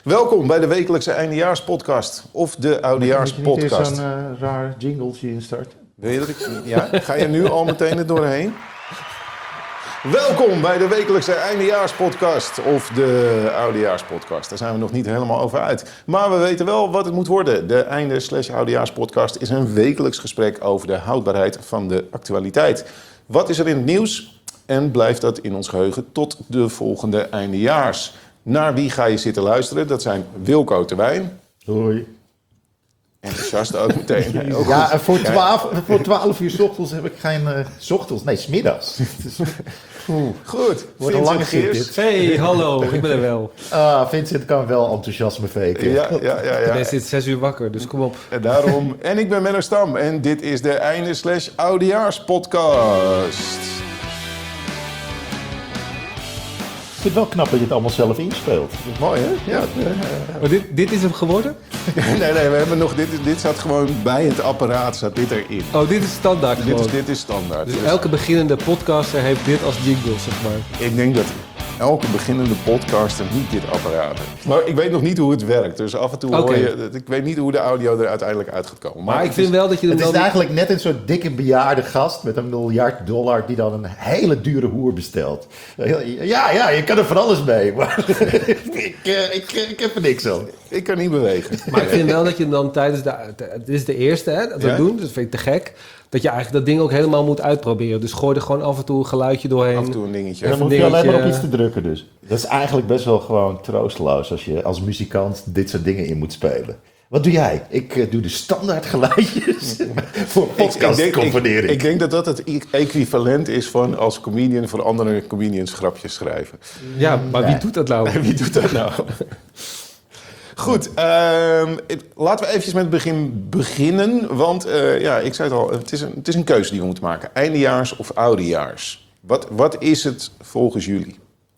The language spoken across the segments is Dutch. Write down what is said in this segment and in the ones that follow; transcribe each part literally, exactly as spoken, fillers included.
Welkom bij de wekelijkse eindejaarspodcast of de oudejaarspodcast. Moet je niet zo'n uh, raar jingletje instarten? Wil je dat ik... Ja, ga je nu al meteen er doorheen? Welkom bij de wekelijkse eindejaarspodcast of de oudejaarspodcast. Daar zijn we nog niet helemaal over uit. Maar we weten wel wat het moet worden. De einde slash oudejaarspodcast is een wekelijks gesprek over de houdbaarheid van de actualiteit. Wat is er in het nieuws? En blijft dat in ons geheugen tot de volgende eindejaars? Naar wie ga je zitten luisteren? Dat zijn Wilco Terwijn. Hoi. Enthousiast ook meteen. Ook ja, voor twaalf, voor twaalf uur 's ochtends heb ik geen... Uh, 's ochtends? Nee, 's middags. Goed. Wordt een lange Geers. Hey, hallo, ik ben er wel. Ah, Vincent kan wel enthousiasme faken. Ja, ja, ja. ja. Hij zit zes uur wakker, dus kom op. En daarom. En ik ben Menno Stam en dit is de einde slash oudejaarspodcast. Ik vind het wel knap dat je het allemaal zelf inspeelt. Dat is mooi, hè? Ja. Maar dit, dit is hem geworden? Nee, nee, we hebben nog... Dit, is, dit zat gewoon bij het apparaat, zat dit erin. Oh, dit is standaard Dit gewoon. is, dit is standaard. Dus Dus elke beginnende podcaster heeft dit als jingle, zeg maar. ik denk dat elke beginnende podcaster niet dit apparaat heeft. Maar ik weet nog niet hoe het werkt. Dus af en toe Oké. hoor je... Ik weet niet hoe de audio er uiteindelijk uit gaat komen. Maar ik het vind is- wel dat je er Het is wel... eigenlijk net een soort dikke bejaarde gast met een miljard dollar die dan een hele dure hoer bestelt. Ja, ja, je kan er van alles mee, maar ik, uh, ik, ik heb er niks aan. Ik kan niet bewegen. Maar ik vind wel dat je dan tijdens de... Het is de eerste, hè, dat we Ja? doen. Dus dat vind ik te gek. Dat je eigenlijk dat ding ook helemaal moet uitproberen. Dus gooi er gewoon af en toe een geluidje doorheen. Af en toe een dingetje. En dan Even moet je alleen dingetje. maar op iets te drukken dus. Dat is eigenlijk best wel gewoon troosteloos als je als muzikant dit soort dingen in moet spelen. Wat doe jij? Ik uh, doe de standaard geluidjes voor Ik, ik, denk, ik, podcastcomponering. ik denk dat dat het equivalent is van als comedian voor andere comedians grapjes schrijven. Ja, maar wie Nee. doet dat nou? Wie doet dat nou? Goed, ehm, het- laten we eventjes met het begin beginnen. Want uh, ja, ik zei het al, het is, een, het is een keuze die we moeten maken. Eindejaars of oudejaars? Wat, wat is het volgens jullie?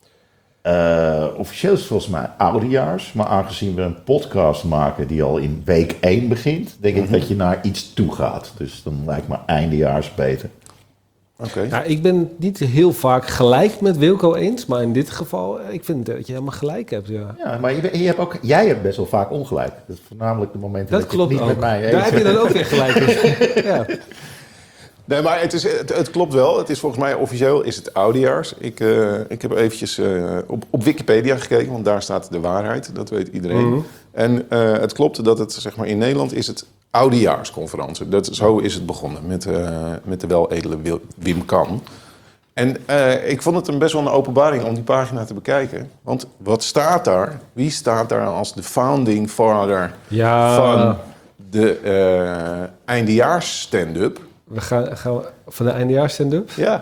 Uh, officieel is het volgens mij oudejaars. Maar aangezien we een podcast maken die al in week één begint, denk ik dat je naar iets toe gaat. Dus dan lijkt me eindejaars beter. Oké. Nou, ik ben het niet heel vaak gelijk met Wilco eens. Maar in dit geval, eh, ik vind dat je helemaal gelijk hebt, ja. Ja, maar je, je hebt ook, jij hebt best wel vaak ongelijk. Dat is voornamelijk de momenten Dat dat, je klopt het niet ook. met mij eens Daar heb je bent. dan ook weer gelijk in. Ja. Nee, maar het, is, het, het klopt wel. Het is volgens mij officieel is het oudejaars. Ik, uh, ik heb eventjes uh, op, op Wikipedia gekeken, want daar staat de waarheid. Dat weet iedereen. Mm-hmm. En uh, het klopt dat het, zeg maar, in Nederland is het oudejaarsconferentie. Dat, zo is het begonnen met, uh, met de weledele Wil- Wim Kan. En uh, ik vond het een best wel een openbaring om die pagina te bekijken. Want wat staat daar? Wie staat daar als de founding father Ja. van de uh, eindejaars stand-up? We gaan, gaan we van de eindejaars stand-up. Ja,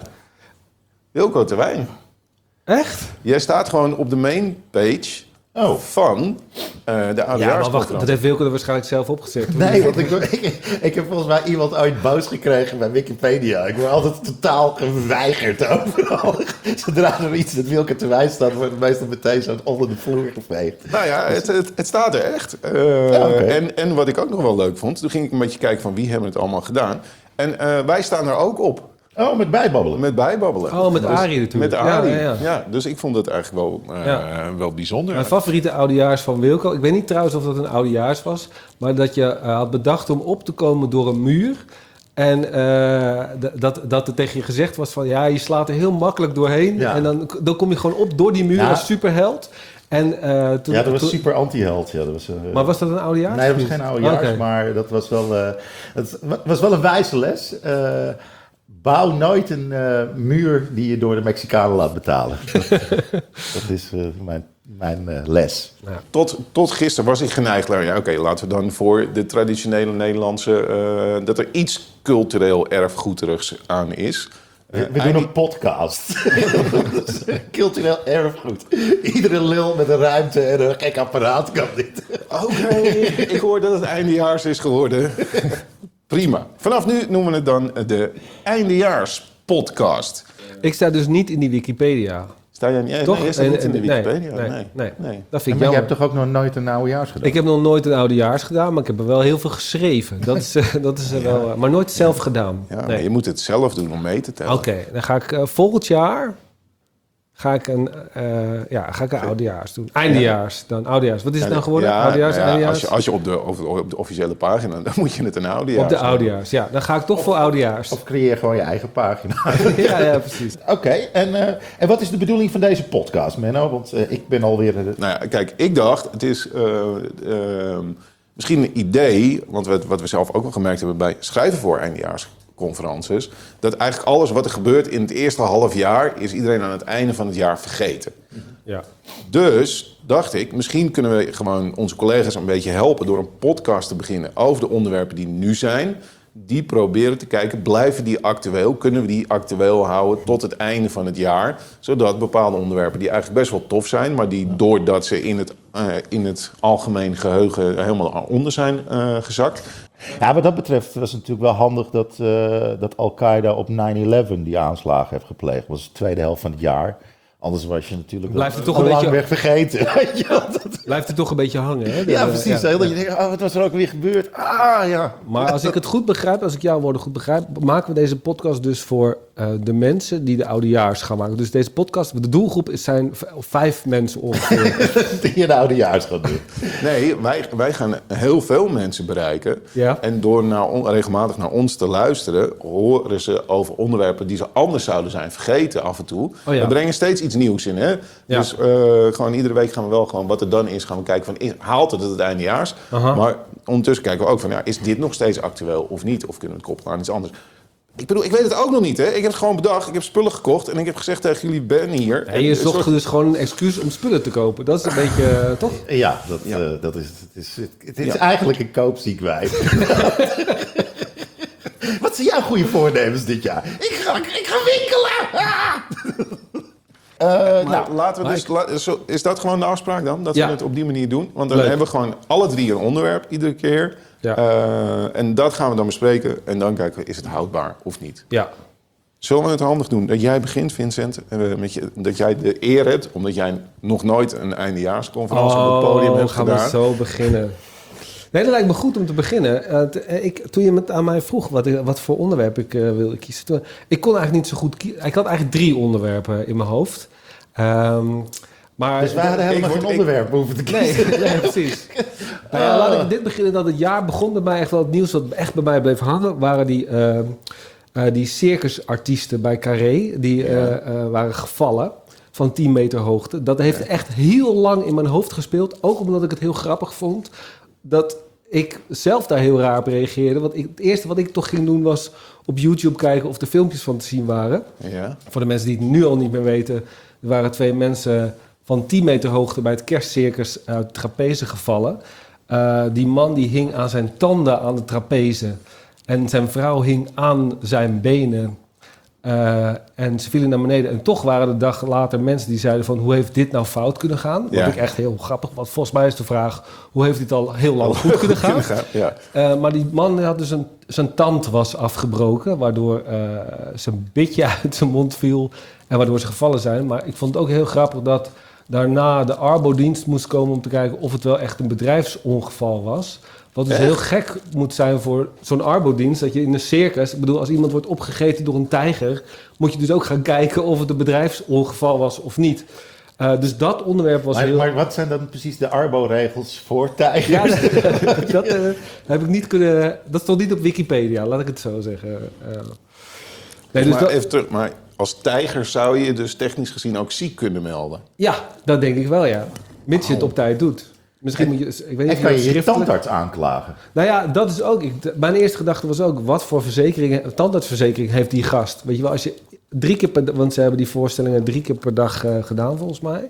Wilco Terwijn. Echt? Jij staat gewoon op de main page Oh. van uh, de Ja, maar wacht, oudejaarsconferentie. dat heeft Wilco er waarschijnlijk zelf opgezet. Nee, want ik, ik, ik heb volgens mij iemand ooit boos gekregen bij Wikipedia. Ik word altijd totaal geweigerd overal. Zodra er iets met Wilco Terwijn staat, wordt het meestal meteen zo onder de vloer geveegd. Nou ja, het, het, het staat er echt. Uh, Ja, oké. en, en wat ik ook nog wel leuk vond, toen ging ik een beetje kijken van wie hebben het allemaal gedaan. En uh, wij staan er ook op, Oh, met bijbabbelen. met bijbabbelen. Oh, met Arie natuurlijk. Met Arie, Ja, ja, ja, ja. Dus ik vond het eigenlijk wel, uh, Ja. wel bijzonder. Mijn favoriete oudejaars van Wilco. Ik weet niet trouwens of dat een oudejaars was. Maar dat je uh, had bedacht om op te komen door een muur. En uh, d- dat, dat er tegen je gezegd was van... ja, je slaat er heel makkelijk doorheen. Ja. En dan, dan kom je gewoon op door die muur Ja. als superheld. En, uh, toen, Ja, dat was toen- super anti-held. Ja, dat was, uh, Maar was dat een oudejaars? nee, dat was geen oudejaars, Oké. maar dat was wel, uh, het was wel een wijze les. Uh, bouw nooit een uh, muur die je door de Mexicanen laat betalen. dat, dat is uh, mijn, mijn uh, les. Ja. Tot, tot gisteren was ik geneigd, nou ja, oké, laten we dan voor de traditionele Nederlandse... Uh, dat er iets cultureel erfgoederigs aan is. We, we doen een podcast. Cultureel erfgoed. Iedere lul met een ruimte en een gek apparaat kan dit. Oké, ik hoor dat het eindejaars is geworden. Prima. Vanaf nu noemen we het dan de eindejaarspodcast. Ik sta dus niet in die Wikipedia. Sta jij niet, Toch? nee, je staat niet in de Nee, Wikipedia? nee, Nee. nee. nee. Dat vind Ja, ik maar je jammer. hebt toch ook nog nooit een oudejaars gedaan? Ik heb nog nooit een oudejaars gedaan, maar ik heb er wel heel veel geschreven. Dat is, uh, dat is uh, wel, uh, maar nooit zelf gedaan. Ja, maar Nee. je moet het zelf doen om mee te tellen. Oké, dan ga ik uh, volgend jaar ga ik een, uh, ja, ga ik een oudejaars doen. Eindejaars dan, oudejaars. Wat is het nou geworden? Ja, oudejaars, ja, eindejaars? Als je, als je op, de, op, op de officiële pagina, dan moet je het een oudejaars Op de doen. oudejaars, ja. Dan ga ik toch voor oudejaars. Of creëer gewoon je eigen pagina. ja, ja, precies. Oké, okay, en, uh, en wat is de bedoeling van deze podcast, Menno? Want uh, ik ben alweer... Uh... Nou ja, kijk, ik dacht, het is uh, uh, misschien een idee, want wat, wat we zelf ook wel gemerkt hebben bij schrijven voor eindejaarsconferences, dat eigenlijk alles wat er gebeurt in het eerste half jaar, is iedereen aan het einde van het jaar vergeten. Ja. Dus dacht ik, misschien kunnen we gewoon onze collega's een beetje helpen door een podcast te beginnen over de onderwerpen die nu zijn. Die proberen te kijken, blijven die actueel? Kunnen we die actueel houden tot het einde van het jaar? Zodat bepaalde onderwerpen die eigenlijk best wel tof zijn, maar die doordat ze in het, uh, in het algemeen geheugen helemaal onder zijn uh, gezakt. Ja, wat dat betreft was het natuurlijk wel handig dat, uh, dat Al-Qaeda op nine eleven die aanslagen heeft gepleegd. Dat was de tweede helft van het jaar. Anders was je natuurlijk blijft het toch al een lang beetje weg vergeten. Blijft het toch een beetje hangen, hè? De, ja, precies. Ja, heel dat ja. je denkt, oh, wat was er ook weer gebeurd? Ah, ja. Maar als ik het goed begrijp, als ik jouw woorden goed begrijp, maken we deze podcast dus voor uh, de mensen die de oudejaars gaan maken. Dus deze podcast, de doelgroep is zijn v- vijf mensen ongeveer. die je de oudejaars gaat doen. Nee, wij, wij gaan heel veel mensen bereiken. Ja. En door naar on, regelmatig naar ons te luisteren, horen ze over onderwerpen die ze anders zouden zijn vergeten af en toe. Oh ja. We brengen steeds iets nieuws in, hè? Ja. Dus uh, gewoon iedere week gaan we wel gewoon wat er dan is, gaan we kijken van, is, haalt het het eindejaars? Aha. Maar ondertussen kijken we ook van, ja, is dit nog steeds actueel of niet? Of kunnen we het koppelen aan iets anders? Ik bedoel, ik weet het ook nog niet, hè? Ik heb het gewoon bedacht, ik heb spullen gekocht en ik heb gezegd tegen jullie, ben hier. En je zocht dus gewoon een excuus om spullen te kopen. Dat is een beetje, uh, toch? Ja, dat, Ja. Uh, dat is, het is, het, het is Ja. eigenlijk een koopziek wijf. Wat zijn jouw goede voornemens dit jaar? Ik ga, ik ga winkelen! Ah! Uh, Maar nou, laten we dus, la- zo- is dat gewoon de afspraak dan? Dat Ja. we het op die manier doen? Want dan Leuk. hebben we gewoon alle drie een onderwerp iedere keer. Ja. Uh, en dat gaan we dan bespreken. En dan kijken we, is het houdbaar of niet? Ja. Zullen we het handig doen? Dat jij begint, Vincent. Uh, met je, dat jij de eer hebt, omdat jij nog nooit een eindejaarsconferentie op het podium hebt gaan gedaan. we zo beginnen. Nee, dat lijkt me goed om te beginnen. Uh, t- ik, toen je het aan mij vroeg wat, ik, wat voor onderwerp ik uh, wilde kiezen. Toen, ik kon eigenlijk niet zo goed kiezen. Ik had eigenlijk drie onderwerpen in mijn hoofd. Um, maar dus wij hadden helemaal ik geen word- onderwerp hoeven te kiezen. Nee, nee precies. Nou ja, laat ik dit beginnen dat het jaar begon bij mij echt wel het nieuws wat echt bij mij bleef hangen. Waren die, uh, uh, die circusartiesten bij Carré. Die uh, uh, waren gevallen van tien meter hoogte. Dat heeft echt heel lang in mijn hoofd gespeeld. Ook omdat ik het heel grappig vond. Dat ik zelf daar heel raar op reageerde. Want ik, het eerste wat ik toch ging doen was op YouTube kijken of er filmpjes van te zien waren. Ja. Voor de mensen die het nu al niet meer weten. Er waren twee mensen van tien meter hoogte bij het kerstcircus uit de trapeze gevallen. Uh, die man die hing aan zijn tanden aan de trapeze. En zijn vrouw hing aan zijn benen. Uh, en ze vielen naar beneden. En toch waren er dag later mensen die zeiden van, hoe heeft dit nou fout kunnen gaan? Wat Ja. ik echt heel grappig. Want volgens mij is de vraag, hoe heeft dit al heel lang goed kunnen gaan? Ja. Uh, maar die man had dus een, zijn tand was afgebroken, waardoor uh, zijn bitje uit zijn mond viel en waardoor ze gevallen zijn. Maar ik vond het ook heel grappig dat daarna de arbodienst moest komen om te kijken of het wel echt een bedrijfsongeval was. Wat dus Echt? heel gek moet zijn voor zo'n arbodienst, dat je in een circus, ik bedoel, als iemand wordt opgegeten door een tijger, moet je dus ook gaan kijken of het een bedrijfsongeval was of niet. Uh, dus dat onderwerp was Maar, heel... maar wat zijn dan precies de Arbo-regels voor tijgers? Ja, dat, dat uh, heb ik niet kunnen... Dat stond niet op Wikipedia, laat ik het zo zeggen. Uh, nee, dus maar dat, even terug, maar als tijger zou je dus technisch gezien ook ziek kunnen melden. ja, dat denk ik wel, ja. Mits je het op tijd doet. Misschien moet je... Ik weet niet En of kan je dat je schriftelijk- tandarts aanklagen? Nou ja, dat is ook... Ik, de- mijn eerste gedachte was ook, wat voor verzekering, tandartsverzekering heeft die gast? Weet je wel, als je drie keer per... Want ze hebben die voorstellingen drie keer per dag uh, gedaan, volgens mij.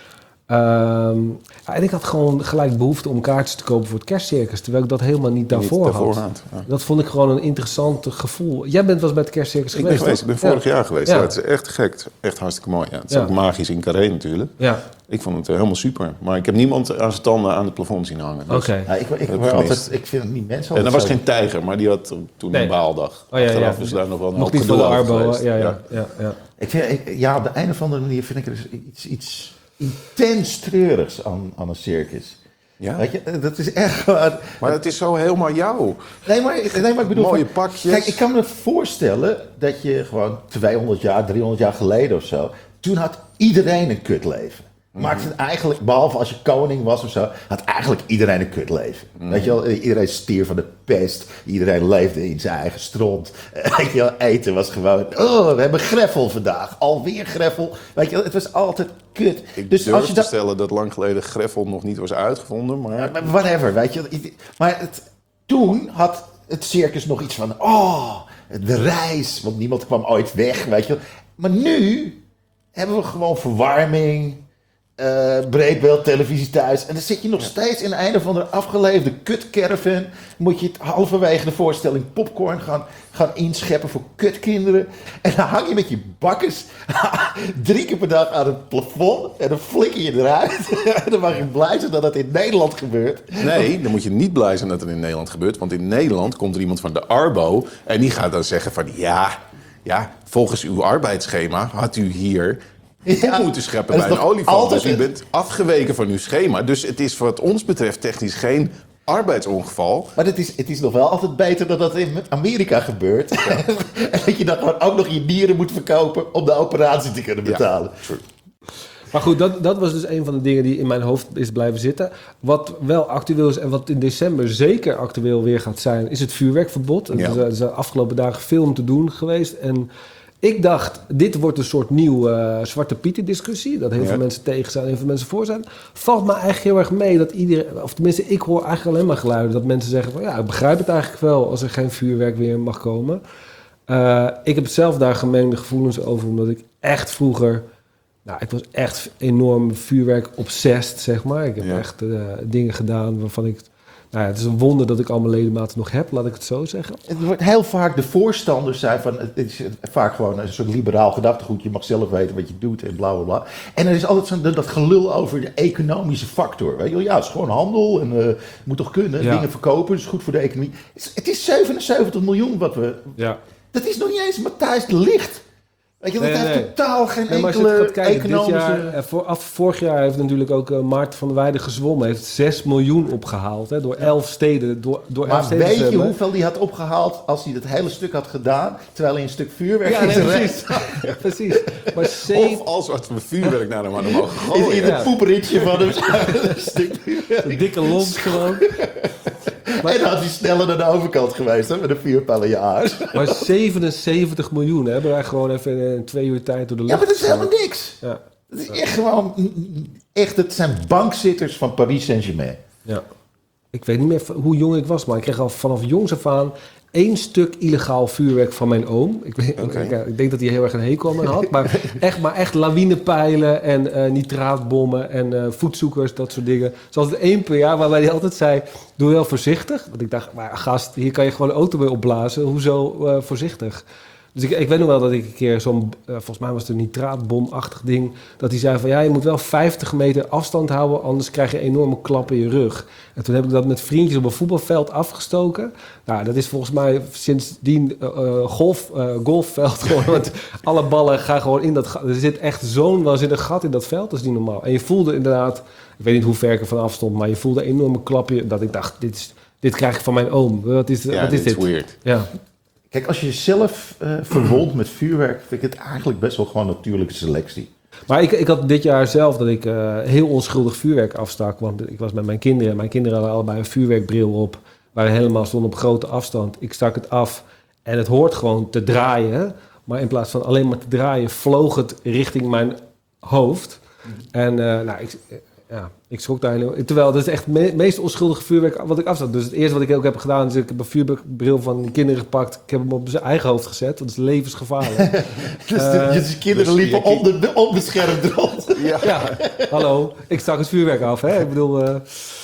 Um, ja, en ik had gewoon gelijk behoefte om kaartjes te kopen voor het kerstcircus, terwijl ik dat helemaal niet daarvoor, Niet daarvoor had. had, ja. Dat vond ik gewoon een interessant gevoel. Jij bent wel eens bij het kerstcircus Ik ben geweest, geweest, ik ben toch? vorig Ja. jaar geweest. Ja. Ja. Het is echt gek. Echt hartstikke mooi. Ja. Het is Ja. ook magisch in Carré natuurlijk. Ja, Ik vond het uh, helemaal super. Maar ik heb niemand aan zijn tanden aan het plafond zien hangen. oké. Dus- Ja, ik, ik, heb hoor gemist. altijd, ik vind het niet mensen En er altijd was zo- geen tijger, maar die had toen Nee. een baaldag. Oh, ja, Achteraf ja. is daar nog wel een Nog hoop niet van gedoe de over Arbo. geweest. Ja, ja, ja, ja. Ik vind, ik, ja, op de een of andere manier vind ik er dus iets, iets intens treurigs aan, aan een circus. Ja? Weet je, dat is echt gewoon... Maar het is zo helemaal jou. Nee, maar, nee, maar ik bedoel... Mooie van- pakjes. Kijk, ik kan me voorstellen dat je gewoon tweehonderd jaar, driehonderd jaar geleden of zo... toen had iedereen een kutleven. Maakte het eigenlijk, behalve als je koning was of zo, had eigenlijk iedereen een kutleven. Mm. Weet je wel, iedereen stierf van de pest. Iedereen leefde in zijn eigen stront. Weet je wel, eten was gewoon, oh, we hebben greffel vandaag. Alweer greffel. Weet je wel, het was altijd kut. Ik dus durf als je te dat... stellen dat lang geleden greffel nog niet was uitgevonden, maar... Ja, maar whatever, weet je. Maar het, toen had het circus nog iets van, oh, de reis. Want niemand kwam ooit weg, weet je. Maar nu hebben we gewoon verwarming, uh, breedbeeld, televisie thuis. En dan zit je nog steeds in een of andere afgeleefde kutcaravan. Moet je het halverwege de voorstelling popcorn gaan, gaan inscheppen voor kutkinderen. En dan hang je met je bakkers drie keer per dag aan het plafond. En dan flikker je eruit. En dan mag je blij zijn dat het in Nederland gebeurt. Nee, dan moet je niet blij zijn dat het in Nederland gebeurt. Want in Nederland komt er iemand van de Arbo. En die gaat dan zeggen van ja, ja volgens uw arbeidsschema had u hier... Ja, op moeten scheppen bij een olifant. Dus u bent afgeweken van uw schema. Dus het is wat ons betreft technisch geen arbeidsongeval. Maar het is, het is nog wel altijd beter dan dat in Amerika gebeurt. Ja. En dat je dan gewoon ook nog je nieren moet verkopen om de operatie te kunnen betalen. Ja, true. Maar goed, dat, dat was dus een van de dingen die in mijn hoofd is blijven zitten. Wat wel actueel is en wat in december zeker actueel weer gaat zijn, is het vuurwerkverbod. Ja. Er is de afgelopen dagen veel om te doen geweest. En ik dacht, dit wordt een soort nieuw uh, Zwarte Pieten discussie. Dat heel ja. veel mensen tegen zijn en heel veel mensen voor zijn. Valt me eigenlijk heel erg mee dat iedereen, of tenminste ik hoor eigenlijk alleen maar geluiden. Dat mensen zeggen van ja, ik begrijp het eigenlijk wel als er geen vuurwerk weer mag komen. Uh, ik heb zelf daar gemengde gevoelens over, omdat ik echt vroeger... Nou, ik was echt enorm vuurwerk-obsessed, zeg maar. Ik heb ja. echt uh, dingen gedaan waarvan ik... Nou ja, het is een wonder dat ik al mijn ledematen nog heb, laat ik het zo zeggen. Het wordt heel vaak de voorstanders zijn van... Het is vaak gewoon een soort liberaal gedachtegoed. Je mag zelf weten wat je doet en bla bla bla. En er is altijd zo'n, dat gelul over de economische factor. Weet je wel? Ja, het is gewoon handel en uh, moet toch kunnen. Ja. Dingen verkopen, dat is goed voor de economie. Het is zevenenzeventig miljoen wat we... Ja. Dat is nog niet eens Matthijs de Ligt. Weet je, dat nee, heeft nee. totaal geen nee, enkele kijken, economische... Dit jaar, voor, af, vorig jaar heeft natuurlijk ook uh, Maarten van der Weijden gezwommen. Heeft zes miljoen opgehaald, hè, door elf steden. Door, door maar elf steden weet je hoeveel die had opgehaald als hij het hele stuk had gedaan, terwijl hij een stuk vuurwerk ja, in nee, precies. ja, precies. Maar zeven... Of als wat vuurwerk naar hem hadden mogen gooien. In, in het ja. poeperitje van hem. een stuk vuurwerk. Een dikke lont gewoon. Maar, en dan had hij sneller naar de overkant geweest, hè, met een vuurpijlen jaar. Maar zevenenzeventig miljoen, hè, hebben wij gewoon even in twee uur tijd door de lucht. Ja, maar dat is helemaal niks. Ja. Dat is echt gewoon, echt, het zijn bankzitters van Paris Saint-Germain. Ja. Ik weet niet meer hoe jong ik was, maar ik kreeg al vanaf jongs af aan één stuk illegaal vuurwerk van mijn oom. Ik, weet, okay. ik, ik denk dat hij heel erg een hekel aan me had. Maar echt, maar echt lawinepijlen en uh, nitraatbommen en uh, voetzoekers, dat soort dingen. Zoals het één per jaar waarbij hij altijd zei, doe wel voorzichtig. Want ik dacht, maar gast, hier kan je gewoon een auto mee opblazen. Hoezo uh, voorzichtig? Dus ik, ik weet nog wel dat ik een keer zo'n, uh, volgens mij was het een nitraatbomachtig ding, dat hij zei van ja, je moet wel vijftig meter afstand houden, anders krijg je een enorme klap in je rug. En toen heb ik dat met vriendjes op een voetbalveld afgestoken. Nou, dat is volgens mij sindsdien uh, uh, golf, uh, golfveld gewoon, want alle ballen gaan gewoon in dat gat. Er zit echt zo'n waanzinnig gat in dat veld, dat is niet normaal. En je voelde inderdaad, ik weet niet hoe ver ik er vanaf stond, maar je voelde een enorme klapje, dat ik dacht, dit, is, dit krijg ik van mijn oom. Wat is, ja, wat is dit? dit? Weird. Ja. Kijk, als je jezelf uh, verwondt met vuurwerk, vind ik het eigenlijk best wel gewoon natuurlijke selectie. Maar ik, ik had dit jaar zelf dat ik uh, heel onschuldig vuurwerk afstak. Want ik was met mijn kinderen. Mijn kinderen hadden allebei een vuurwerkbril op. Waren helemaal stonden op grote afstand. Ik stak het af en het hoort gewoon te draaien. Maar in plaats van alleen maar te draaien, vloog het richting mijn hoofd. En uh, nou, ik... Ja, ik schrok daar heel... Terwijl, dat is echt het me- meest onschuldige vuurwerk wat ik afzet. Dus het eerste wat ik ook heb gedaan, is ik heb een vuurwerkbril van de kinderen gepakt. Ik heb hem op zijn eigen hoofd gezet. Dat is levensgevaarlijk. dus uh, de, de kinderen dus liepen onder de onbeschermd rond. ja. ja, hallo. Ik stak het vuurwerk af, hè. Ik bedoel... Uh...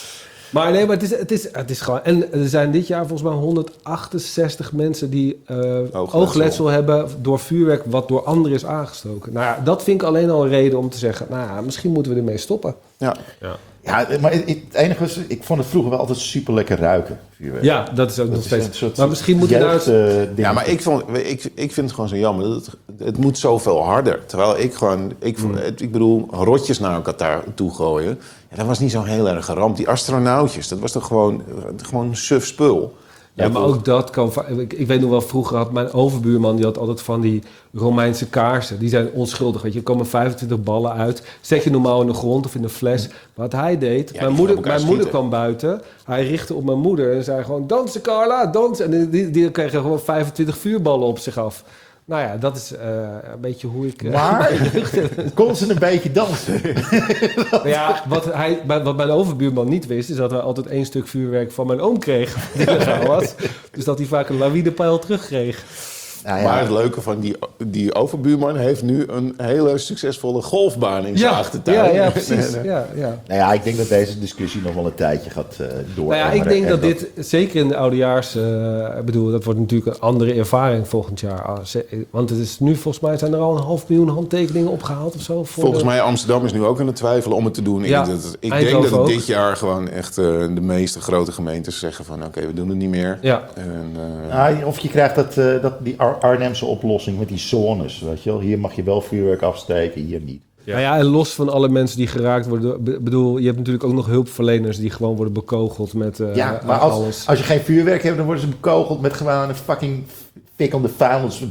Maar nee, maar het is, het, is, het is gewoon... En er zijn dit jaar volgens mij honderdachtenzestig mensen die uh, oogletsel. oogletsel hebben door vuurwerk wat door anderen is aangestoken. Nou ja, dat vind ik alleen al een reden om te zeggen, nou ja, misschien moeten we ermee stoppen. Ja, ja. ja maar het, het enige was, ik vond het vroeger wel altijd super lekker ruiken, vuurwerk. Ja, dat is ook dat nog is steeds. Soort, maar misschien moeten we nou... Uh, ja, maar ik, vond, ik, ik vind het gewoon zo jammer. Het, het moet zoveel harder. Terwijl ik gewoon... Ik, mm. ik bedoel, rotjes naar elkaar toe gooien. Ja, dat was niet zo'n heel erg ramp. Die astronautjes, dat was toch gewoon, gewoon suf spul. Ja, maar ook dat kan... va- Ik, ik weet nog wel, vroeger had mijn overbuurman... die had altijd van die Romeinse kaarsen. Die zijn onschuldig, weet je. Er komen vijfentwintig ballen uit. Zet je normaal in de grond of in een fles. Wat hij deed... Ja, mijn die moeder, gaan elkaar mijn moeder schieten. kwam buiten. Hij richtte op mijn moeder en zei gewoon... Dansen, Carla, dansen. En die, die kreeg gewoon vijfentwintig vuurballen op zich af. Nou ja, dat is uh, een beetje hoe ik... Uh, Maar kon ze een beetje dansen? Maar ja, wat, hij, wat mijn overbuurman niet wist... is dat hij altijd één stuk vuurwerk van mijn oom kreeg... die illegaal was. Dus dat hij vaak een lawinepeil terugkreeg. Nou ja, Maar het leuke van die, die overbuurman heeft nu een hele succesvolle golfbaan in zijn Ja, achtertuin. ja, ja, precies. Ja, ja. nou ja, ik denk dat deze discussie nog wel een tijdje gaat uh, door. Nou ja, ik denk dat dit, zeker in de oudejaars... Uh, ik bedoel, dat wordt natuurlijk een andere ervaring volgend jaar. Ah, ze- Want het is nu, volgens mij zijn er al een half miljoen handtekeningen opgehaald of zo. Voor Volgens de... mij Amsterdam is nu ook aan het twijfelen om het te doen. Ja, ik dat, ik denk Eindhoven dat het ook. dit jaar gewoon echt uh, de meeste grote gemeentes zeggen van... oké, we doen het niet meer. Ja. En, uh, Nou, of je krijgt dat, uh, dat, die Ar- Arnhemse oplossing met die zones, weet je wel. Hier mag je wel vuurwerk afsteken, hier niet. Ja. Nou ja, en los van alle mensen die geraakt worden... Ik bedoel, je hebt natuurlijk ook nog hulpverleners... die gewoon worden bekogeld met uh, Ja, maar alles. als, als je geen vuurwerk hebt, dan worden ze bekogeld met gewoon een fucking fikkende vuilnis.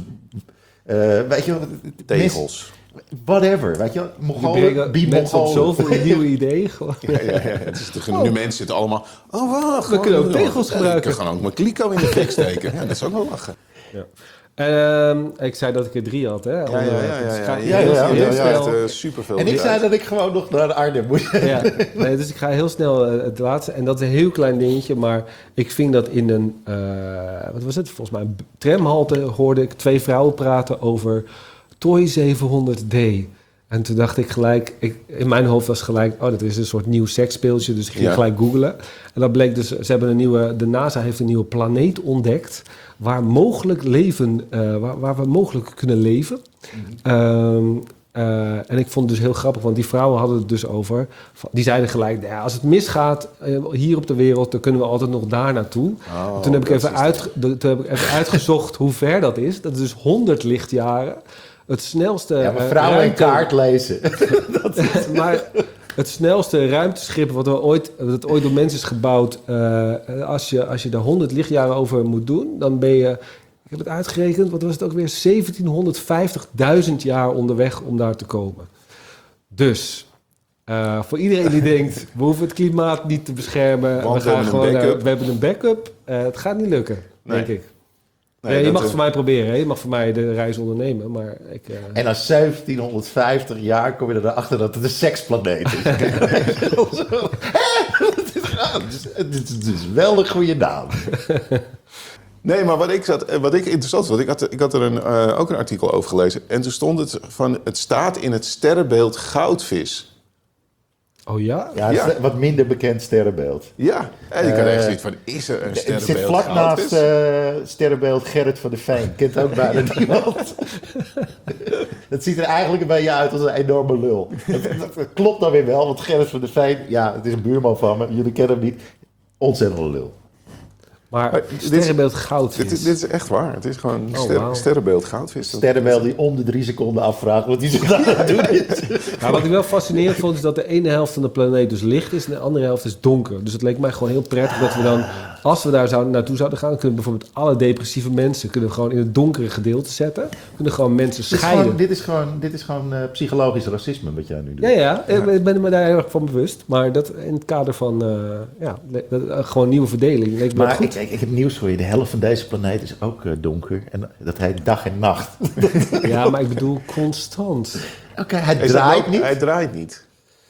Uh, weet je wel, tegels. Whatever, weet je wel. Die Mongolen, brengen be mensen op Mongolen. zoveel nieuwe ideeën. Gewoon. Ja, ja, ja. Het is de, nu mensen zitten allemaal... Oh, wacht. We kunnen ook gewoon- tegels ja, gebruiken. Ik kan gewoon ook mijn kliko in de fik steken. Ja, dat is ook wel lachen. Ja. Ehm, ik zei dat ik er drie had, hè? Ja, ja, ja. Dus ik ja, ga ja, ja, heel- ja, heel Je hebt snel- echt uh, superveel. En ik zei eruit. dat ik gewoon nog naar Arnhem moest. Ja, nee, dus ik ga heel snel uh, het laatste. En dat is een heel klein dingetje, maar ik ving dat in een... Uh, wat was het? Volgens mij een tramhalte hoorde ik twee vrouwen praten over Toy zevenhonderd D. En toen dacht ik gelijk... Ik, in mijn hoofd was gelijk... Oh, dat is een soort nieuw seksspeeltje. Dus ik ging Ja. gelijk googlen. En dat bleek dus... Ze hebben een nieuwe... De NASA heeft een nieuwe planeet ontdekt... waar mogelijk leven... Uh, waar, waar we mogelijk kunnen leven. Um, Uh, en ik vond het dus heel grappig, want die vrouwen hadden het dus over... Die zeiden gelijk, ja, als het misgaat uh, hier op de wereld... dan kunnen we altijd nog daar naartoe. Oh, En toen heb, ik dat even is uit, de, toen heb ik even uitgezocht hoe ver dat is. Dat is dus honderd lichtjaren. Het snelste... Ja, maar uh, vrouwen een ruimte- kaart lezen. maar het snelste ruimteschip wat, we ooit, dat ooit door mensen is gebouwd... Uh, als, je, als je daar honderd lichtjaren over moet doen, dan ben je... Ik heb het uitgerekend, wat was het ook weer? zeventienhonderdvijftigduizend jaar onderweg om daar te komen. Dus, uh, voor iedereen die denkt... we hoeven het klimaat niet te beschermen... Want we, we gaan hebben een gewoon, uh, backup. we hebben een backup. Uh, het gaat niet lukken, Nee. denk ik. Nee, ja, je dat, mag het uh, voor mij proberen. Hè? Je mag voor mij de reis ondernemen, maar ik... Uh... En na zeventienhonderdvijftig jaar kom je erachter dat het een seksplaneet is. Zo. Hè? Het is- het is- Het is- het is wel een goede naam. Nee, maar wat ik, zat, wat ik interessant vond, ik had, ik had er een, uh, ook een artikel over gelezen. En toen stond het van, het staat in het sterrenbeeld goudvis. Oh ja? Ja, het is Ja. een wat minder bekend sterrenbeeld. Ja, en ik had Eh, echt zoiets van, is er een Het sterrenbeeld zit vlak naast goudvis? uh, sterrenbeeld Gerrit van der Veen. Kent ook bijna niemand. Het ziet er eigenlijk een beetje uit als een enorme lul. Dat, dat- dat klopt dan weer wel, want Gerrit van der Veen... Ja, het is een buurman van me. Jullie kennen hem niet. Ontzettende lul. Maar Maar dit is- sterrenbeeld goud Dit, is- dit is echt waar. Het is gewoon Oh, ster- wauw. sterrenbeeld goudvis. Dat- Sterrenbeeld die om de drie seconden afvraagt wat hij zich daar aan het doen is. Nou, wat ik wel fascinerend vond, is dat de ene helft van de planeet dus licht is en de andere helft is donker. Dus het leek mij gewoon heel prettig dat we dan, als we daar zouden, naartoe zouden gaan, kunnen we bijvoorbeeld alle depressieve mensen kunnen we gewoon in het donkere gedeelte zetten. Kunnen gewoon mensen Dit is scheiden. gewoon, dit is gewoon, dit is gewoon uh, psychologisch racisme wat jij nu doet. Ja, ja, ik ben- ik ben me daar heel erg van bewust. Maar dat in het kader van, uh, ja, le- dat, uh, gewoon nieuwe verdeling. Leek me dat Maar goed. ik, ik, ik heb nieuws voor je. De helft van deze planeet is ook uh, donker. En dat heet dag en nacht. Ja, maar ik bedoel constant. Oké, hij Is dat draait ook- niet. Hij draait niet.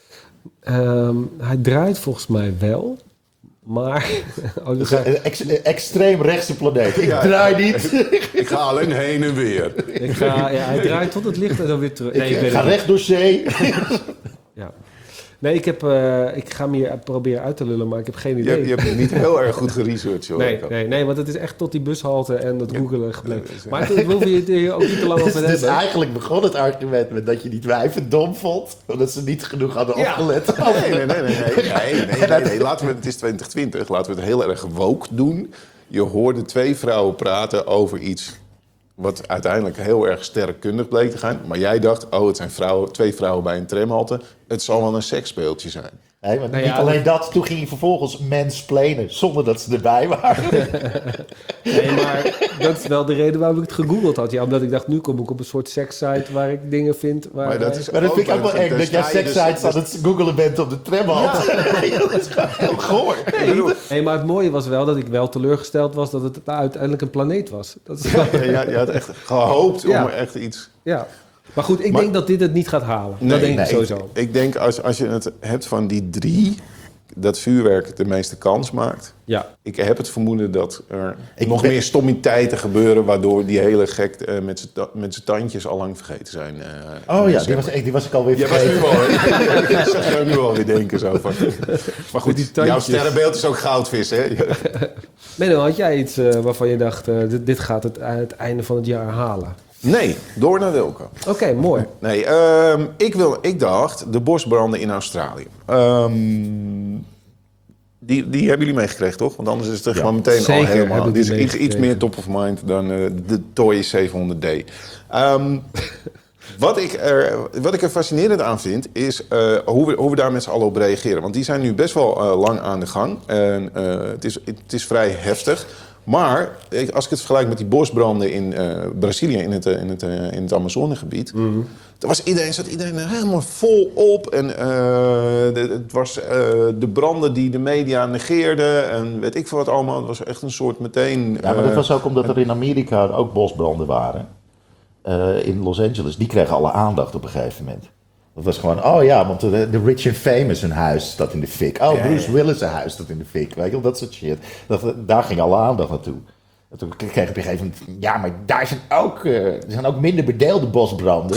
Um, hij draait volgens mij wel. Maar... Oh, Dat dat is ga- een ex- een extreem rechtse planeet. Ik Ja. draai niet. Ik ga alleen heen en weer. ik ga, ja, hij draait tot het licht en dan weer terug. Nee, ik ik weet ga het niet. recht door zee. Ja. Nee, ik, heb, uh, ik ga hem hier proberen uit te lullen, maar ik heb geen Je, idee. je hebt niet heel erg goed geresearched, hoor. nee, ik ook. nee, nee, want het is echt tot die bushalte en dat googelen gebleven. Ja, Maar ik wil je het hier ook niet te lang Dus, over dus hebben. eigenlijk begon het argument met dat je die wijven dom vond. Omdat ze niet genoeg hadden Ja. opgelet. Nee, nee, nee, nee, nee, nee, nee, nee, nee. Laten we, het is twintig twintig, laten we het heel erg woke doen. Je hoorde twee vrouwen praten over iets wat uiteindelijk heel erg sterrenkundig bleek te gaan. Maar jij dacht, oh, het zijn vrouwen, twee vrouwen bij een tramhalte. Het zal wel een seksspeeltje zijn. Nee, maar Nou niet ja, alleen dat, toen ging hij vervolgens mansplainen zonder dat ze erbij waren. Nee, maar dat is wel de reden waarom ik het gegoogeld had. Ja, omdat ik dacht, nu kom ik op een soort sekssite waar ik dingen vind. Waar, Maar dat is Maar dat vind ik ook wel daar- eng, daar dat jij sta je dus- sekssites aan het googelen bent op de tramhand. Ja. Dat is gewoon heel goor. Nee, maar het mooie was wel dat ik wel teleurgesteld was dat het uiteindelijk een planeet was. Dat is wel- Ja, ja, je had echt gehoopt Ja. om er echt iets... ja. Maar goed, ik Maar- denk dat dit het niet gaat halen. Nee, dat denk nee, ik sowieso. Ik denk als, als je het hebt van die drie, dat vuurwerk de meeste kans maakt. Ja. Ik heb het vermoeden dat er Ik nog ben- meer stommiteiten gebeuren, waardoor die hele gek eh, met zijn ta- met zijn tandjes al lang vergeten zijn. eh, Oh in ja, de die was, die was ik alweer Jij was vergeten. nu al, ik zag jou nu alweer denken zo van. Maar goed, die jouw tandjes. sterrenbeeld is ook goudvis, hè? Menno, had jij iets eh, waarvan je dacht, eh, dit, dit gaat het, het einde van het jaar halen? Nee, door naar Wilco. Oké, mooi. Nee, ehm, ik, wil, ik dacht de bosbranden in Australië. Ehm, die, die hebben jullie meegekregen, toch? Want anders is het er Ja, gewoon meteen al zeker helemaal... hebben we Dit is die iets, iets meegekregen. meer top of mind dan eh, de Toy zevenhonderd D. Ehm, wat, ik er, wat ik er fascinerend aan vind, is eh, hoe, we, hoe we daar met z'n allen op reageren. Want die zijn nu best wel eh, lang aan de gang. En, eh, het, is, het is vrij heftig. Maar ik- als ik het vergelijk met die bosbranden in eh, Brazilië, in het, eh, in het, eh, in het Amazonegebied... Mm. Daar was iedereen, zat iedereen er helemaal vol op. En eh, de- het was eh, de branden die de media negeerden. En weet ik veel wat allemaal. Het was echt een soort meteen... Ja, maar dat eh, was ook omdat er in Amerika ook bosbranden waren. Eh, in Los Angeles. Die kregen alle aandacht op een gegeven moment. Dat was gewoon, oh ja, want de, de Rich and Famous hun huis staat in de fik. Oh, Ja, Bruce ja. Willis zijn huis staat in de fik. Weet je wel, dat soort shit. Dat, daar ging alle aandacht naartoe. En toen kreeg ik op een gegeven moment, ja, maar daar zijn ook, eh, er zijn ook minder bedeelde bosbranden.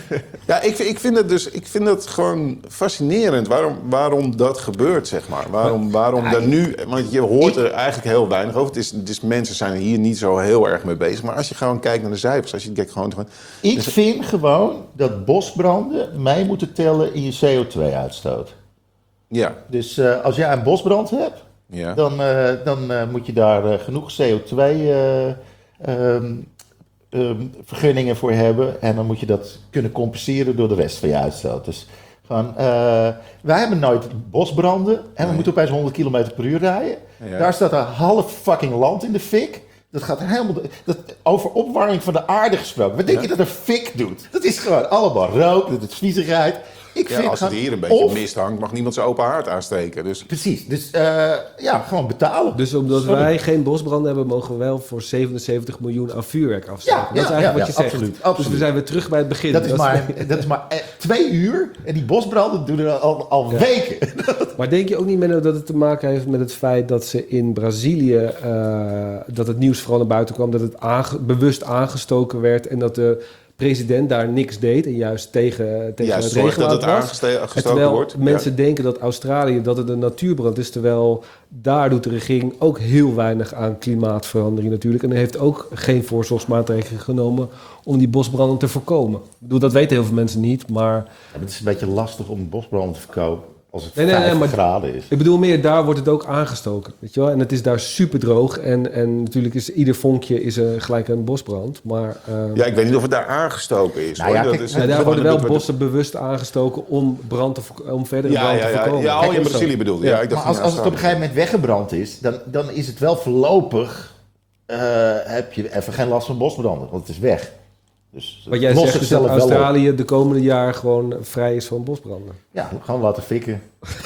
Ja, ik, ik, vind het dus, ik vind het gewoon fascinerend waarom, waarom dat gebeurt, zeg maar. Waarom, waarom Ja, dat ik- nu... Want je hoort ik- er eigenlijk heel weinig over. Het is, het is, mensen zijn er hier niet zo heel erg mee bezig. Maar als je gewoon kijkt naar de cijfers, als je kijkt gewoon... gewoon Ik vind gewoon dat bosbranden mee moeten tellen in je C O twee uitstoot. ja, Dus eh, als jij een bosbrand hebt, ja. dan, eh, dan eh, moet je daar eh, genoeg C O twee eh, ehm, ehm, vergunningen voor hebben. En dan moet je dat kunnen compenseren door de rest van je uitstoot. Dus gewoon, eh, wij hebben nooit bosbranden en we Nee. moeten opeens honderd kilometer per uur rijden. Ja. Daar staat een half fucking land in de fik. Dat gaat helemaal... Dat, over opwarming van de aarde gesproken. Wat denk Ja. je dat een fik doet? Dat is gewoon allemaal rook, dat is viezigheid. Ik Ja, vind als het gewoon- hier een beetje of- mist hangt, mag niemand zijn open haard aansteken. Dus Precies, dus eh, ja, gewoon betalen. Dus omdat Sorry. wij geen bosbranden hebben, mogen we wel voor zevenenzeventig miljoen aan vuurwerk afsteken. Ja, dat is ja, eigenlijk ja, wat je ja, zegt. absoluut, Dus absoluut. we zijn weer terug bij het begin. Dat is, maar, dat is maar eh, twee uur en die bosbranden doen er al, al Ja. weken. Maar denk je ook niet, Menno, dat het te maken heeft met het feit dat ze in Brazilië, eh, dat het nieuws vooral naar buiten kwam, dat het aange- bewust aangestoken werd en dat de president daar niks deed en juist tegen, tegen juist het zorg dat regenwoud het was. aangeste- En aangestoken terwijl wordt. mensen Ja. denken dat Australië dat het een natuurbrand is, terwijl daar doet de regering ook heel weinig aan klimaatverandering natuurlijk. En er heeft ook geen voorzorgsmaatregelen genomen om die bosbranden te voorkomen. Ik bedoel, dat weten heel veel mensen niet, maar Ja, het is een beetje lastig om bosbranden te verkopen als het Nee, nee, nee, vijftig maar- graden is. ik bedoel meer, daar wordt het ook aangestoken, weet je wel. En het is daar super droog en, en natuurlijk is ieder vonkje is er gelijk een bosbrand, maar eh, Ja, ik weet niet of het daar aangestoken is. Nou hoor. ja, Dat kijk, is ja, daar gewoon worden een wel doet- bossen bewust aangestoken om brand te, voorko- om verdere Ja, brand ja, te ja, voorkomen. ja, al Kijk, in dat is zo. Brazilië bedoelde. Ja, Ja. ik dacht Maar als, van, als het op een Australië. gegeven moment weggebrand is, dan, dan is het wel voorlopig, eh, heb je even geen last van bosbranden, want het is weg. Dus Wat jij lost zegt is dat zichzelf wel op. Australië de komende jaar gewoon vrij is van bosbranden. Ja, gewoon laten fikken.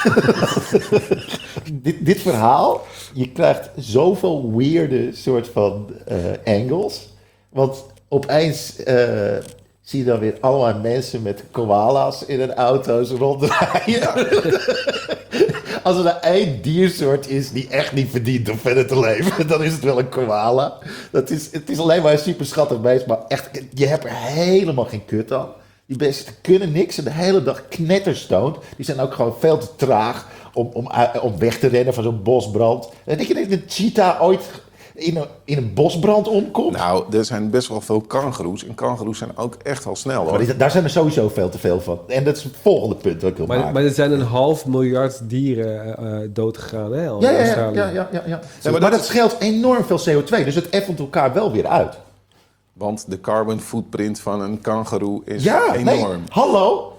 dit, dit verhaal, je krijgt zoveel weirde soort van eh, angles. Want opeens eh, zie je dan weer allemaal mensen met koala's in hun auto's rondrijden. Als er nou één diersoort is die echt niet verdient om verder te leven, dan is het wel een koala. Dat is, het is alleen maar een super schattig beest, maar echt, je hebt er helemaal geen kut aan. Die beesten kunnen niks en de hele dag knetterstoned. Die zijn ook gewoon veel te traag om, om, om weg te rennen van zo'n bosbrand. En denk je dat een cheetah ooit in een, in een bosbrand omkomt? Nou, er zijn best wel veel kangoeroes. En kangoeroes zijn ook ook wel snel, hoor. Maar die- daar zijn er sowieso veel te veel van. En dat is het volgende punt wat ik wil Maar, maken. maar er zijn een half miljard dieren eh doodgegaan, hè, al ja, in ja, ja, Australië. ja, ja, ja, ja. maar maar dat dat is- scheelt enorm veel C O twee. Dus het effent elkaar wel weer uit. Want de carbon footprint van een kangoeroe is Ja, enorm. nee, hallo.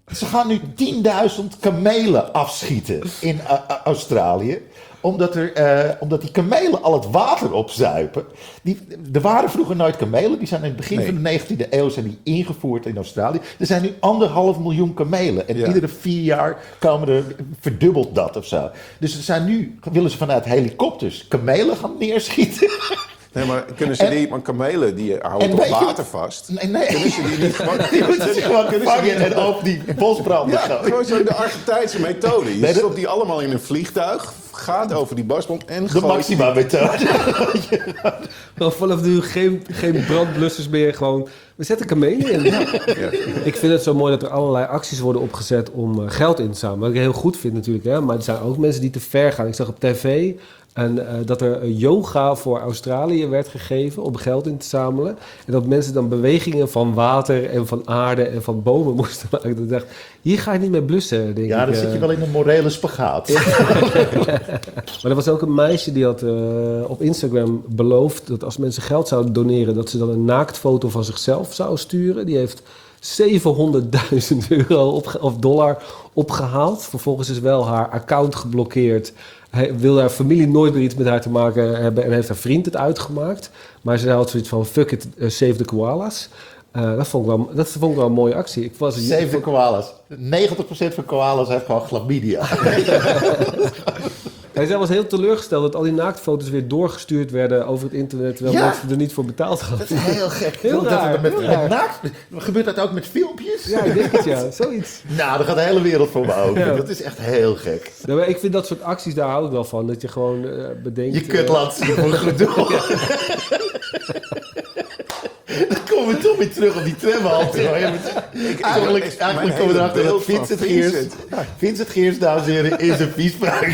Ze gaan nu tienduizend kamelen afschieten in uh, uh, Australië. Omdat, er, uh, omdat die kamelen al het water opzuipen. Die, er waren vroeger nooit kamelen. Die zijn in het begin nee. van de negentiende eeuw zijn die ingevoerd in Australië. Er zijn nu anderhalf miljoen kamelen. En ja. iedere vier jaar komen er, verdubbelt dat of zo. Dus er zijn nu, willen ze vanuit helikopters kamelen gaan neerschieten. Nee, maar kunnen ze en, die, maar kamelen die houden toch water je, vast? Nee, nee. Kunnen ze die niet gewoon... Die moeten ze gewoon vangen en op die bosbranden ja, gooien. Gewoon zo de Argentijnse methode. Je nee, stopt die allemaal in een vliegtuig, gaat over die bosbrand en de Maxima methode. Wel, vanaf nu geen, geen brandblussers meer, gewoon... We zetten kamelen in. Ja. Ja. Ik vind het zo mooi dat er allerlei acties worden opgezet om uh, geld in te zamelen. Wat ik heel goed vind natuurlijk, hè. Maar er zijn ook mensen die te ver gaan. Ik zag op tv... En uh, dat er yoga voor Australië werd gegeven om geld in te zamelen. En dat mensen dan bewegingen van water en van aarde en van bomen moesten maken. Dat ik dacht, hier ga je niet mee blussen, denk ja, ik. dan zit je wel in een morele spagaat. Ja. Maar er was ook een meisje die had uh, op Instagram beloofd dat als mensen geld zouden doneren, dat ze dan een naaktfoto van zichzelf zou sturen. Die heeft zevenhonderdduizend euro op, of dollar opgehaald. Vervolgens is wel haar account geblokkeerd. Hij wilde haar familie nooit meer iets met haar te maken hebben en heeft haar vriend het uitgemaakt. Maar ze had zoiets van, fuck it, uh, save the koalas. Uh, dat, vond ik wel, dat vond ik wel een mooie actie. Ik was, save the koalas. negentig procent van koalas heeft gewoon chlamydia. Hij was heel teleurgesteld dat al die naaktfoto's weer doorgestuurd werden over het internet, terwijl ja. mensen er niet voor betaald hadden. Dat is heel gek. Heel dat raar. Met, heel met raar. naakt, gebeurt dat ook met filmpjes? Ja, ik denk het ja. Zoiets. Nou, dan gaat de hele wereld voor me open. Ja. Dat is echt heel gek. Ja, maar ik vind dat soort acties, daar hou ik wel van. Dat je gewoon uh, bedenkt... Je kut laat zien voor een goed doel. Ja. Dan komen we toch weer terug op die tramhalte. Ja. Eigenlijk, eigenlijk komen we erachter dat Vincent Geers... Vincent Geers, dames en heren, is een viespraak.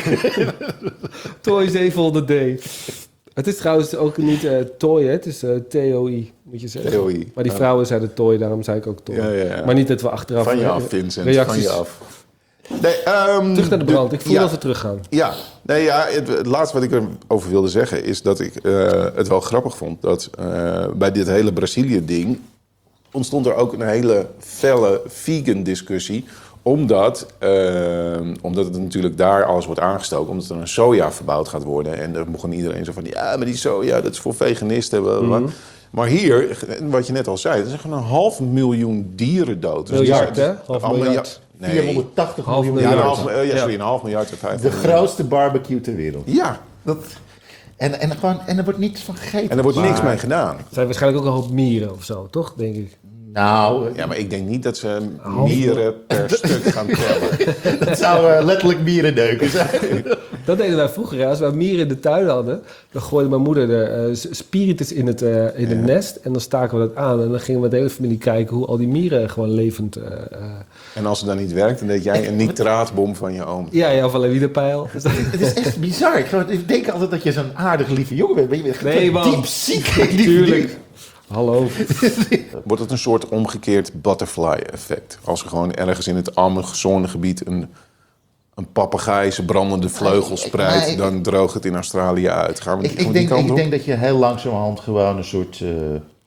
Toy zevenhonderd D. Het is trouwens ook niet uh, toy, hè? Het is uh, T O I, moet je zeggen. T O I. Maar die vrouwen zeiden toy, daarom zei ik ook toy. Ja, ja, ja. Maar niet dat we achteraf... Van je af, Vincent. Reacties. Van je af. Nee, um, terug naar de brand. Ik voel ja, dat we teruggaan. Ja, nee, ja het, het laatste wat ik erover wilde zeggen is dat ik uh, het wel grappig vond dat uh, bij dit hele Brazilië-ding ontstond er ook een hele felle vegan discussie. Omdat, uh, omdat het natuurlijk daar alles wordt aangestoken. Omdat er een soja verbouwd gaat worden. En er begon iedereen zo van, ja, maar die soja, dat is voor veganisten. Mm-hmm. Maar hier, wat je net al zei, er zijn gewoon een half miljoen dieren dood. Dus miljard, hè? Half miljard. miljard. Nee. vierhonderdtachtig half miljoen. Ja, een miljard. half, uh, ja, sorry, een half miljard. De grootste barbecue ter wereld. Ja. Dat, en, en, gewoon, en er wordt niks van gegeten. En er wordt maar, niks mee gedaan. Er zijn waarschijnlijk ook een hoop mieren of zo, toch? Denk ik. Nou... Ja, maar ik denk niet dat ze mieren per stuk gaan tellen. Dat zou uh, letterlijk mierenneuken zijn. Dat deden wij vroeger. Ja. Als wij mieren in de tuin hadden, dan gooide mijn moeder de uh, spiritus in het, uh, in het ja. nest. En dan staken we dat aan. En dan gingen we met de hele familie kijken hoe al die mieren gewoon levend... Uh, uh, en als het dan niet werkt, dan deed jij een nitraatbom van je oom. Ja, ja, van een wiederpijl. Het is echt bizar. Ik, ik denk altijd dat je zo'n aardig lieve jongen bent. Maar je bent nee, man. diep ziek. Tuurlijk. Hallo. Wordt het een soort omgekeerd butterfly effect? Als er gewoon ergens in het Amazonegebied een, een papegaai zijn brandende vleugels spreidt, nee, ik, dan droogt het in Australië uit. Gaan we ik, die, ik, die denk, kant ik op? denk dat je heel langzamerhand gewoon een soort... Uh,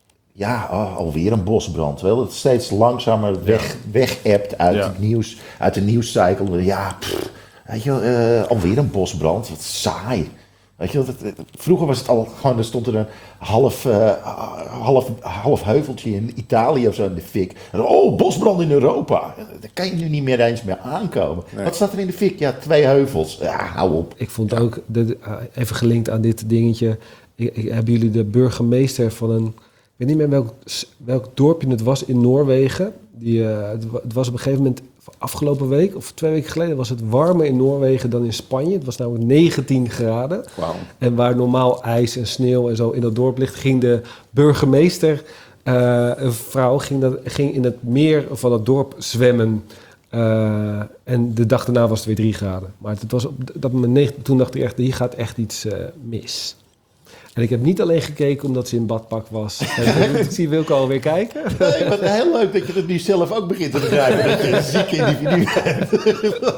ja, oh, alweer een bosbrand. Wel, dat het steeds langzamer weg, weg appt uit, ja. het nieuws, uit de nieuwscycle. Ja, pff, weet je wel, uh, alweer een bosbrand. Wat saai. Weet je wel, dat, vroeger was het al gewoon, er stond er een half, uh, half, half heuveltje in Italië of zo in de fik. En, oh, bosbrand in Europa. Daar kan je nu niet meer eens meer aankomen. Nee. Wat staat er in de fik? Ja, twee heuvels. Ja, hou op. Ik vond ook, de, uh, even gelinkt aan dit dingetje, ik, ik, hebben jullie de burgemeester van een, ik weet niet meer welk, welk dorpje het was in Noorwegen. Die, uh, het was op een gegeven moment, afgelopen week of twee weken geleden, was het warmer in Noorwegen dan in Spanje. Het was namelijk negentien graden. Wow. En waar normaal ijs en sneeuw en zo in dat dorp ligt, ging de burgemeester, uh, een vrouw, ging, dat, ging in het meer van het dorp zwemmen. Uh, en de dag daarna was het weer drie graden. Maar het was op dat moment, toen dacht ik echt, hier gaat echt iets uh, mis. En ik heb niet alleen gekeken omdat ze in badpak was. Ik zie Wilco alweer kijken. Nee, maar heel leuk dat je het nu zelf ook begint te begrijpen. Dat je een zieke individu bent.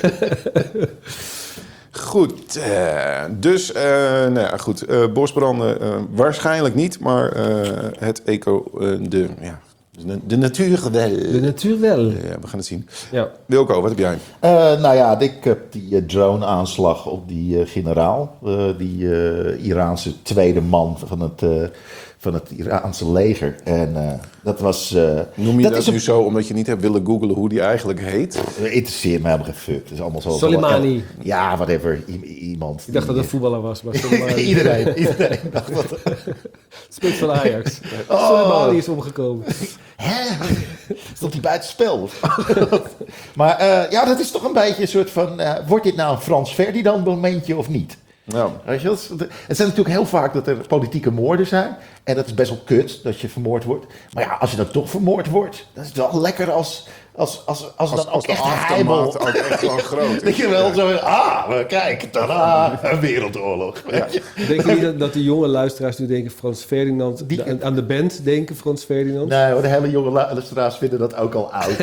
Goed, uh, dus uh, nou ja, goed, uh, bosbranden uh, waarschijnlijk niet, maar uh, het eco, uh, de, ja, Dus de, de natuur wel. De natuur wel. Ja, we gaan het zien. Ja. Wilco, wat heb jij? Uh, nou ja, ik heb die uh, drone-aanslag op die uh, generaal. Uh, die uh, Iraanse tweede man van het, uh, van het Iraanse leger. En uh, dat was... Uh, Noem je dat, dat nu een... zo omdat je niet hebt willen googlen hoe die eigenlijk heet? Uh, interesseert me helemaal geen fuck. Het is allemaal zo... Soleimani. Zo, ja, whatever. I- iemand. Ik dacht die, dat het een voetballer was. Maar Soleimani. iedereen, iedereen dacht dat. Spits van Ajax. Oh. Soleimani is omgekomen. Hè? Stond hij buiten spel? Maar uh, ja, dat is toch een beetje een soort van... Uh, wordt dit nou een Frans Ferdinand momentje of niet? Nou, Weet je, het zijn natuurlijk heel vaak dat er politieke moorden zijn. En dat is best wel kut, dat je vermoord wordt. Maar ja, als je dan toch vermoord wordt... dan is het wel lekker als... Als, als, als, als, dan als ook de echt aftermath heibel... ook echt gewoon groot is. Dat je wel zo... Ah, kijk, tada, een wereldoorlog. Ja. Denk je niet dat, dat de jonge luisteraars nu denken Frans Ferdinand... Die- de- aan de band denken Frans Ferdinand? Nee, hoor, de hele jonge luisteraars vinden dat ook al oud.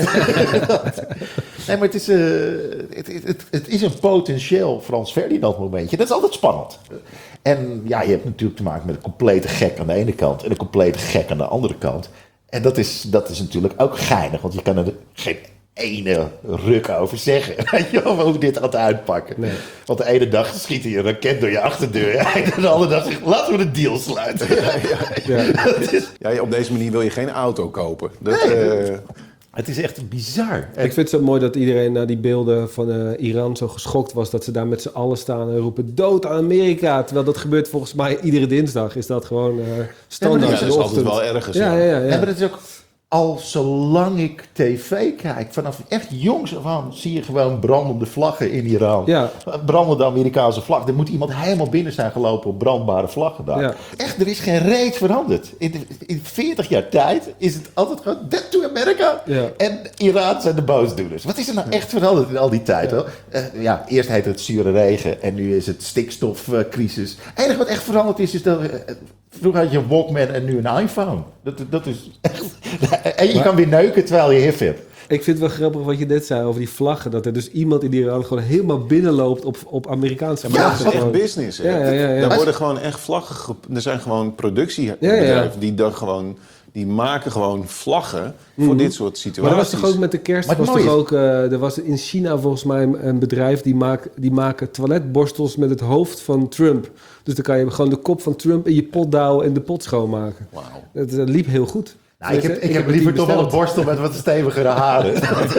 Nee, maar het is, uh, het, het, het, het is een potentieel Frans Ferdinand momentje. Dat is altijd spannend. En ja, je hebt natuurlijk te maken met een complete gek aan de ene kant... en een complete gek aan de andere kant. En dat is, dat is natuurlijk ook geinig, want je kan er geen ene ruk over zeggen. Weet je wel, hoe dit gaat uitpakken. Nee. Want de ene dag schiet hij een raket door je achterdeur... en de andere dag zegt, laten we de deal sluiten. Ja. Dat is, Ja, op deze manier wil je geen auto kopen. Dat, eh, het is echt bizar. Ik vind het zo mooi dat iedereen naar die beelden van uh, Iran zo geschokt was... dat ze daar met z'n allen staan en roepen dood aan Amerika. Terwijl dat gebeurt volgens mij iedere dinsdag. Is dat gewoon uh, standaard. ja, in dat de is altijd ochtend. wel ergens. Ja, Ja. ja, ja. Ja, maar dat is ook al zolang ik tv kijk, vanaf echt jongs af aan, zie je gewoon brandende vlaggen in Iran. Ja. Brandende Amerikaanse vlag. Er moet iemand helemaal binnen zijn gelopen op brandbare vlaggen daar. Ja. Echt, er is geen reet veranderd. In, de, in veertig jaar tijd is het altijd gewoon dead to America. Ja. En Iran zijn de boosdoeners. Wat is er nou echt veranderd in al die tijd? Ja, uh, ja eerst heette het zure regen en nu is het stikstofcrisis. Het enige wat echt veranderd is, is dat... Uh, Vroeger had je een Walkman en nu een iPhone. Dat, dat is echt... En je Maar- kan weer neuken terwijl je H I V hebt. Ik vind het wel grappig wat je net zei over die vlaggen. Dat er dus iemand in Iran gewoon helemaal binnenloopt op, op Amerikaanse Maar dat vlaggen. is echt Gewoon. business. Hè? Ja, ja, ja, ja. Er worden gewoon echt vlaggen... ge- Er zijn gewoon productiebedrijven Ja, ja. die dan gewoon... Die maken gewoon vlaggen voor dit soort situaties. Maar dat was toch ook met de kerst? Maar het Was mooie toch is- ook, uh, er was in China volgens mij een, een bedrijf die, maak, die maken toiletborstels met het hoofd van Trump. Dus dan kan je gewoon de kop van Trump in je pot douwen en de pot schoonmaken. Wauw. Het uh, liep heel goed. Nou, ik heb, ik heb het liever niet toch wel een besteld. borstel met wat stevigere haren.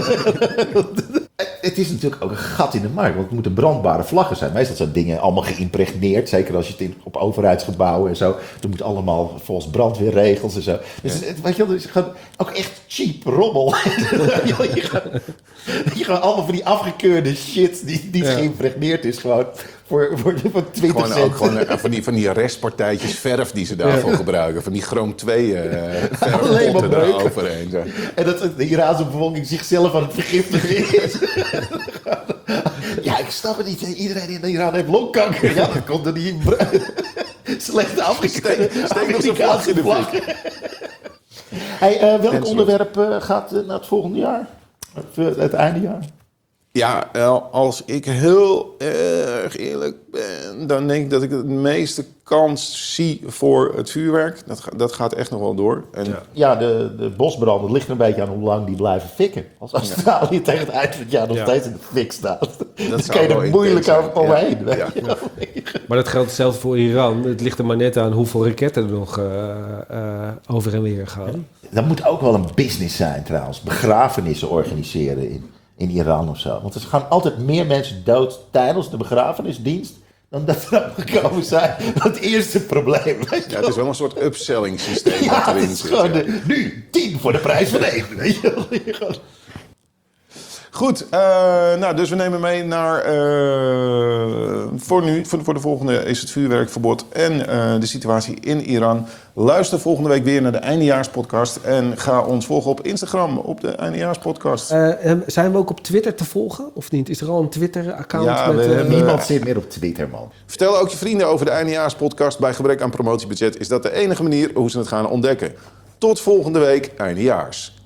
Het is natuurlijk ook een gat in de markt, want het moeten brandbare vlaggen zijn. Meestal zijn dingen allemaal geïmpregneerd, zeker als je het in, op overheidsgebouwen en zo. Er moet allemaal volgens brandweerregels en zo. Dus het, weet je wel, het is gewoon ook echt cheap rommel. je, gaat, je gaat allemaal van die afgekeurde shit die niet Ja. geïmpregneerd is, gewoon voor, voor, voor twintig Gewoon cent. ook gewoon eh, van die, van die restpartijtjes verf die ze daarvoor Ja. gebruiken. Van die chroom twee uh, Alleen maar verfpotten breuken. daaroverheen. Zo. En dat de Iraanse bevolking zichzelf aan het vergiftigen is. Ja, ik snap het niet. Iedereen in Iran heeft longkanker. Ja, dat komt door die br- slechte afgekeurde Steek- steek nog zo'n vlag in de vlaggen. Hey, uh, welk En zo. onderwerp uh, gaat uh, naar het volgende jaar? Het, uh, het eindejaar? Ja, wel, als ik heel erg eerlijk ben, dan denk ik dat ik het meeste kans zie voor het vuurwerk. Dat, ga- dat gaat echt nog wel door. En Ja. Ja, de, de bosbranden, het ligt er een beetje aan hoe lang die blijven fikken. Als Australië tegen het eind van het jaar nog Ja. steeth in de fik staat, dan zou kan je wel er moeilijk intens over zijn. omheen. Ja. weet Ja. je wel. Maar dat geldt hetzelfde voor Iran. Het ligt er maar net aan hoeveel raketten er nog uh, uh, over en weer gaan. Dat moet ook wel een business zijn trouwens. Begrafenissen organiseren in, in Iran of zo. Want er gaan altijd meer mensen dood tijdens de begrafenisdienst dan dat er gekomen zijn. Dat eerste probleem. Weet je ja, het is wel een soort upselling systeem ja, wat het erin is zit. gewoon ja. de, nu tien voor de prijs van één. Weet je wel. Je gewoon- Goed, uh, nou, dus we nemen mee naar... Uh, voor nu, voor de, voor de volgende is het vuurwerkverbod en uh, de situatie in Iran. Luister volgende week weer naar de Eindejaarspodcast. En ga ons volgen op Instagram, op de Eindejaarspodcast. Uh, um, zijn we ook op Twitter te volgen, of niet? Is er al een Twitter-account? Ja, met, we uh, hebben- Niemand zit meer op Twitter, man. Vertel ook je vrienden over de Eindejaarspodcast. Bij gebrek aan promotiebudget is dat de enige manier hoe ze het gaan ontdekken. Tot volgende week, Eindejaars.